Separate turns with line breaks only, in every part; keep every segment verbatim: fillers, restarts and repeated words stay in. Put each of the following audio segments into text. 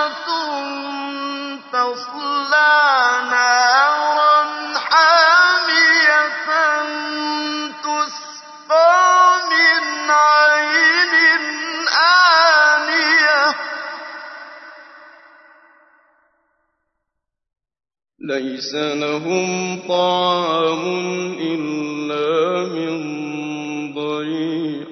تَصْلَىٰ نَارًا حَامِيَةً تُسْقَىٰ مِنْ عَيْنٍ آنِيَةٍ لَيْسَ لَهُمْ طَعَامٌ إِلَّا مِن ضَرِيعٍ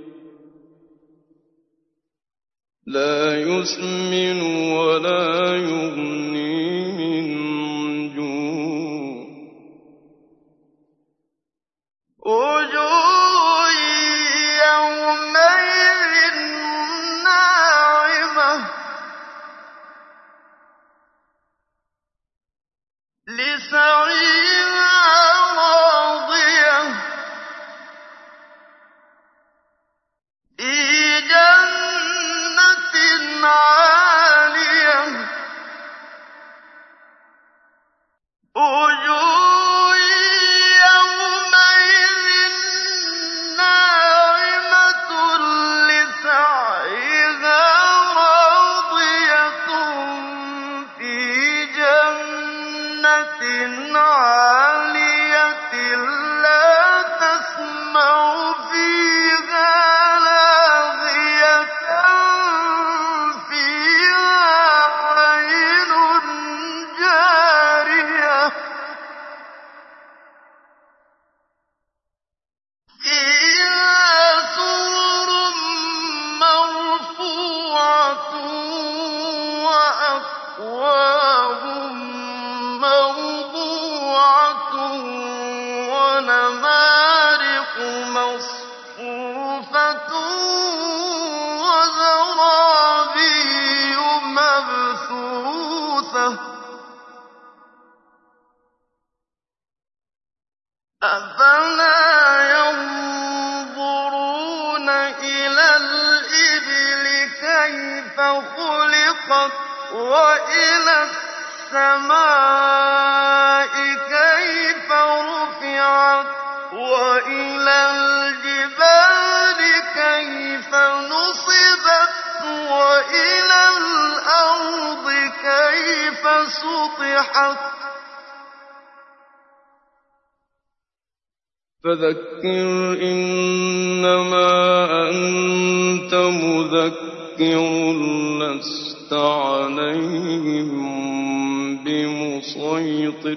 لَّا يُسْمِنُ وَلَا يُغْنِي مِن جُوعٍ وُجُوهٌ يَوْمَئِذٍ نَّاعِمَةٌ لِّسَعْيِهَا رَاضِيَةٌ فِي جَنَّةٍ عَالِيَةٍ وُجُوهٌ يَوْمَئِذٍ نَّاعِمَةٌ لِّسَعْيِهَا رَاضِيَةٌ فِي جَنَّةٍ عَالِيَةٍ لَّا تَسْمَعُ فِيهَا لَاغِيَةً فِيهَا عَيْنٌ جَارِيَةٌ فِيهَا سُرُرٌ مَّرْفُوعَةٌ وَأَكْوَابٌ مَّوْضُوعَةٌ وَنَمَارِقُ مَصْفُوفَةٌ وَزَرَابِيُّ مَبْثُوثَةٌ أَفَلَا يَنظُرُونَ إِلَى الْإِبِلِ كَيْفَ خُلِقَتْ وَإِلَى السَّمَاءِ كَيْفَ رُفِعَتْ وَإِلَى الْجِبَالِ كَيْفَ نُصِبَتْ وَإِلَى الْأَرْضِ كَيْفَ سُطِحَتْ فَذَكِّرْ إِنَّمَا أَنتَ مُذَكِّرٌ لَّسْتَ عَلَيْهِم بِمُصَيْطِرٍ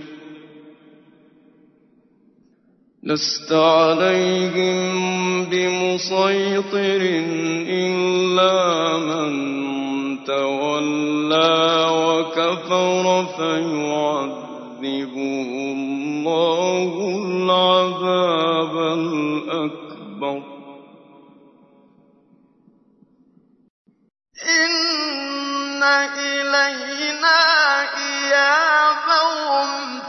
لَّسْتَ عَلَيْهِم بِمُصَيْطِرٍ إِلَّا مَن تَوَلَّىٰ وَكَفَرَ فَيُعَذِّبُهُ اللَّهُ الْعَذَابَ الْأَكْبَرَ إِنَّ إِلَيْنَا إِيَابَهُمْ